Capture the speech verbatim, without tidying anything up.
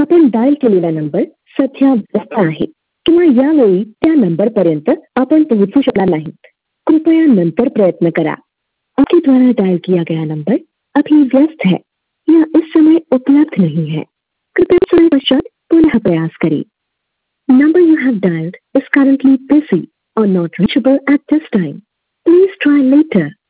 आपण डायल केलेला नंबर सध्या व्यस्त आहे किंवा यावेळी त्या नंबरपर्यंत आपण पोहोचू शकणार नाही. कृपया नंतर प्रयत्न करा. आपके द्वारा डायल किया गया नंबर अभी व्यस्त है या इस समय उपलब्ध नहीं है. कृपया समय पश्चात पुनः प्रयास करें. Number you have dialed is currently busy or not reachable at this time. Please try later.